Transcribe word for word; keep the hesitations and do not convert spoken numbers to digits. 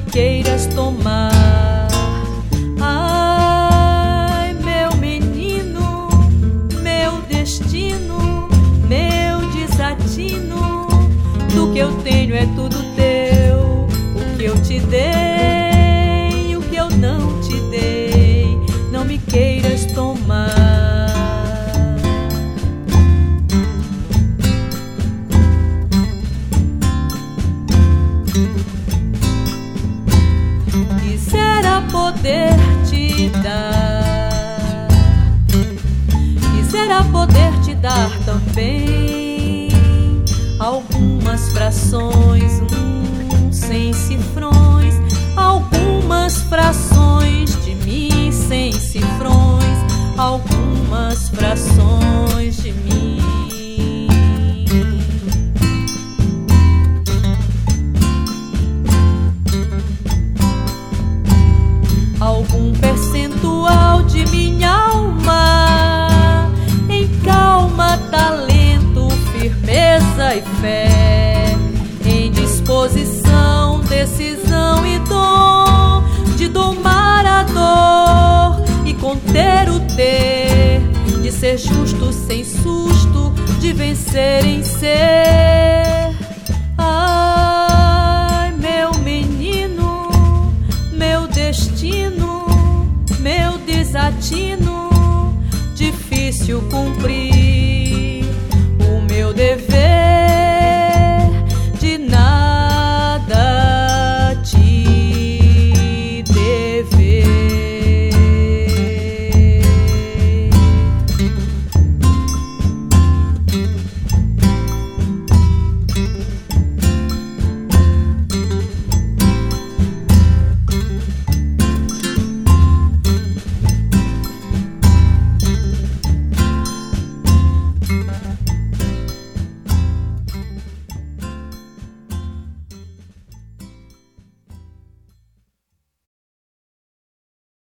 queiras tomar. Ai, meu menino, meu destino, meu desatino, do que eu tenho é tudo teu, o que eu te dei, o que eu não te dei, não me queiras tomar. Quisera poder te dar, quisera poder te dar também algumas frações, um, sem cifrões, algumas frações de mim sem cifrões, algumas frações de mim. Algum percentual de minha alma, em calma, talento, firmeza e fé, em disposição, decisão e dom de domar a dor e conter o ter, de ser justo sem susto, de vencer em ser.